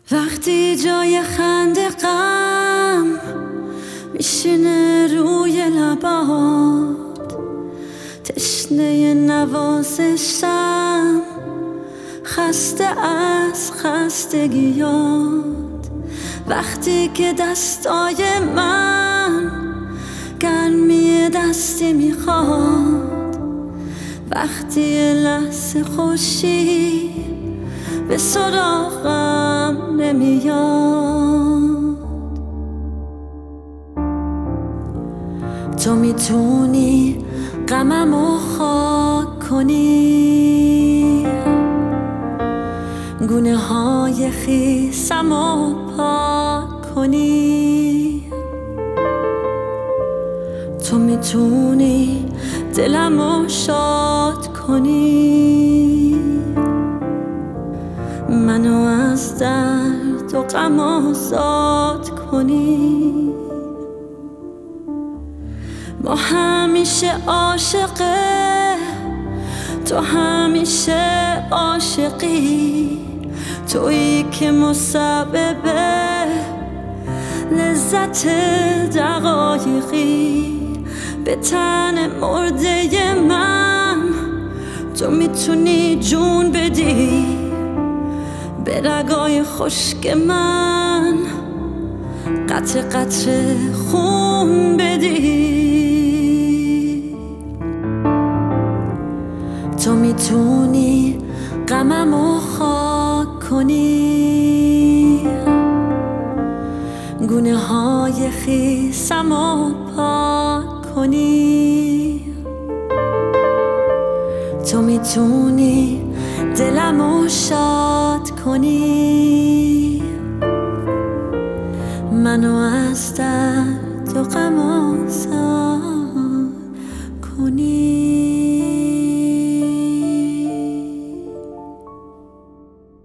وقتی جای خنده غم میشینه روی لبات، تشنه نوازشم، خسته از خستگیات. وقتی که دستای من گرمی دستی میخواد، وقتی یه لحظه خوشی به سراغم نمیاد. تو میتونی غممو خاک کنی، گونه های خیسمو پاک کنی. تو میتونی دلمو شاد کنی، منو از درد و غم آزاد کنی. ما همیشه عاشقه، تو همیشه عاشقی، تویی که مسبب لذت دقایقی. به تن مرده من تو میتونی جون بدی، به رگای خشک من قطره قطره خون بدی. تو میتونی غممو خاک کنی، گونه های خیسمو پاک کنی. تو میتونی دلمو شاد کنی، منو از درد و غم آزاد